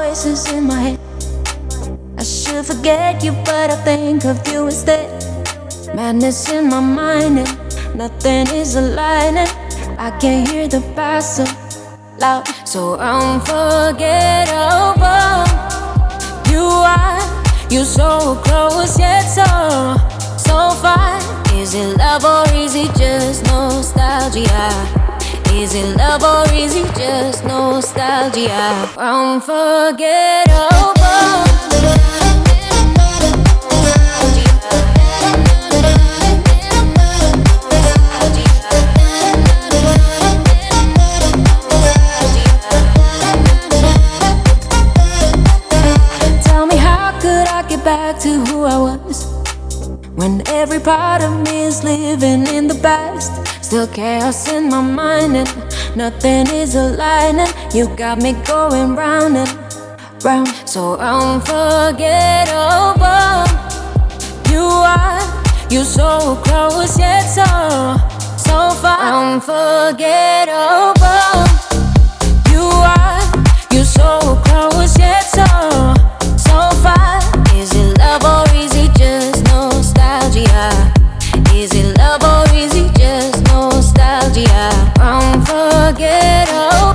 voices in my head. I should forget you, but I think of you instead. Madness in my mind and nothing is aligning. I can't hear the past so loud, so unforgettable. You so close yet so far. Is it love or is it just nostalgia? Is it love or is it just nostalgia? Unforgettable. Back to who I was when every part of me is living in the past. Still chaos in my mind and nothing is aligning. You got me going round and round, so unforgettable. You so close yet so far. Unforgettable. You so close yet so far. Is it love or is it just nostalgia? Is it love or is it just nostalgia? Unforgettable.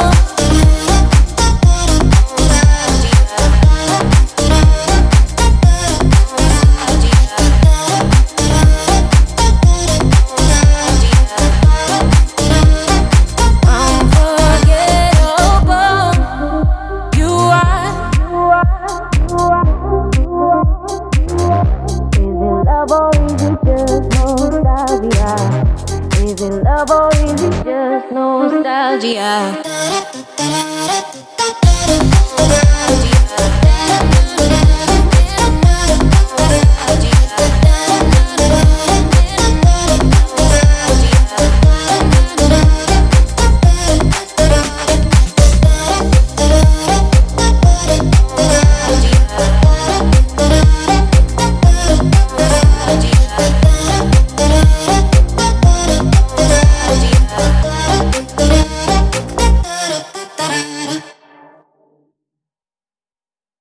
Is it love or is it just nostalgia?